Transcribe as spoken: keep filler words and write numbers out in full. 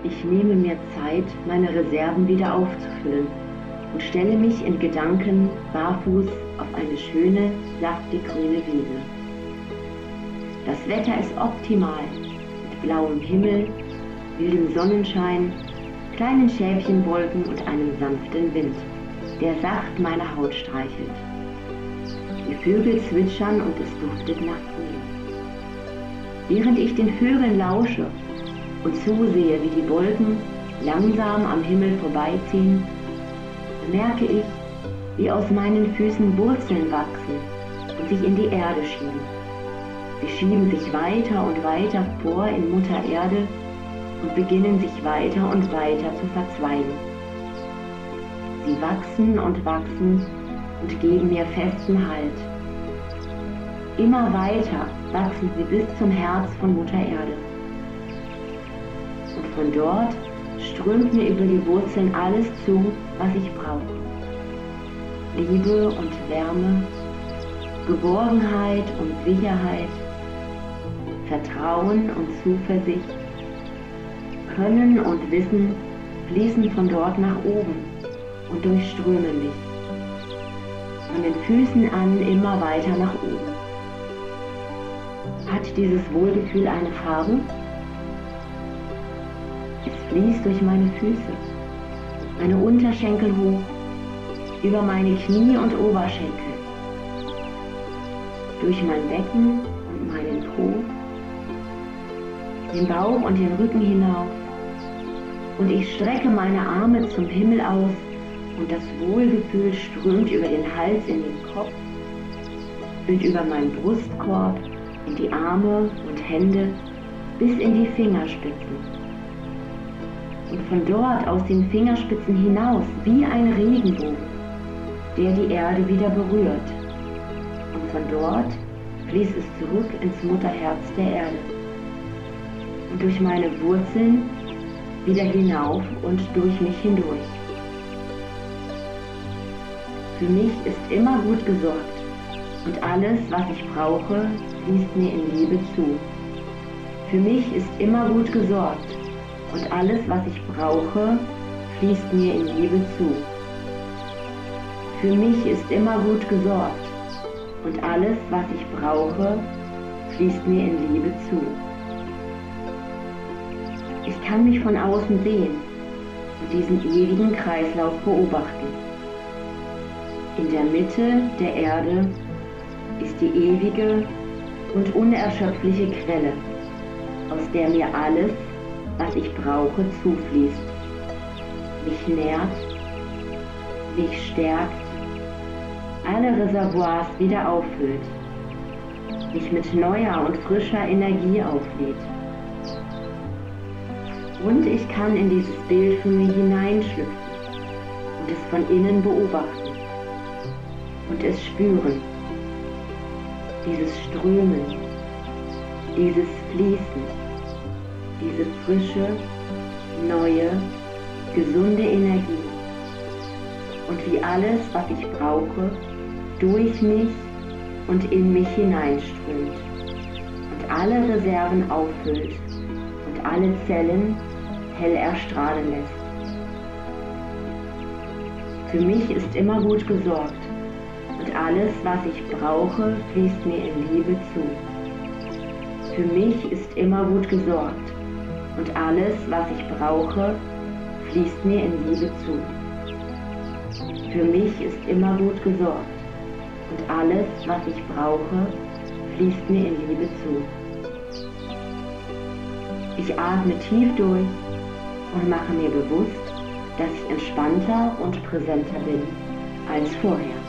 Ich nehme mir Zeit, meine Reserven wieder aufzufüllen und stelle mich in Gedanken barfuß auf eine schöne, saftig grüne Wiese. Das Wetter ist optimal, mit blauem Himmel, wildem Sonnenschein, kleinen Schäfchenwolken und einem sanften Wind, der sacht meine Haut streichelt. Die Vögel zwitschern und es duftet nach Frühling. Während ich den Vögeln lausche und zusehe, wie die Wolken langsam am Himmel vorbeiziehen, bemerke ich, wie aus meinen Füßen Wurzeln wachsen und sich in die Erde schieben. Sie schieben sich weiter und weiter vor in Mutter Erde und beginnen sich weiter und weiter zu verzweigen. Sie wachsen und wachsen und geben mir festen Halt. Immer weiter wachsen sie bis zum Herz von Mutter Erde. Und von dort strömt mir über die Wurzeln alles zu, was ich brauche. Liebe und Wärme, Geborgenheit und Sicherheit, Vertrauen und Zuversicht, Können und Wissen fließen von dort nach oben und durchströmen mich. Von den Füßen an immer weiter nach oben. Hat dieses Wohlgefühl eine Farbe? Es fließt durch meine Füße, meine Unterschenkel hoch, über meine Knie und Oberschenkel, durch mein Becken und meinen Po, den Bauch und den Rücken hinauf, und ich strecke meine Arme zum Himmel aus und das Wohlgefühl strömt über den Hals in den Kopf und über meinen Brustkorb in die Arme und Hände bis in die Fingerspitzen. Und von dort aus den Fingerspitzen hinaus wie ein Regenbogen, der die Erde wieder berührt. Und von dort fließt es zurück ins Mutterherz der Erde. Und durch meine Wurzeln wieder hinauf und durch mich hindurch. Für mich ist immer gut gesorgt und alles, was ich brauche, fließt mir in Liebe zu. Für mich ist immer gut gesorgt und alles, was ich brauche, fließt mir in Liebe zu. Für mich ist immer gut gesorgt und alles, was ich brauche, fließt mir in Liebe zu. Ich kann mich von außen sehen und diesen ewigen Kreislauf beobachten. In der Mitte der Erde ist die ewige und unerschöpfliche Quelle, aus der mir alles, was ich brauche, zufließt, mich nährt, mich stärkt, alle Reservoirs wieder auffüllt, mich mit neuer und frischer Energie auflädt. Und ich kann in dieses Bild von mir hineinschlüpfen und es von innen beobachten und es spüren. Dieses Strömen, dieses Fließen, diese frische, neue, gesunde Energie. Und wie alles, was ich brauche, durch mich und in mich hineinströmt und alle Reserven auffüllt und alle Zellen hell erstrahlen lässt. Für mich ist immer gut gesorgt und alles, was ich brauche, fließt mir in Liebe zu. Für mich ist immer gut gesorgt und alles, was ich brauche, fließt mir in Liebe zu. Für mich ist immer gut gesorgt und alles, was ich brauche, fließt mir in Liebe zu. Ich atme tief durch und mache mir bewusst, dass ich entspannter und präsenter bin als vorher.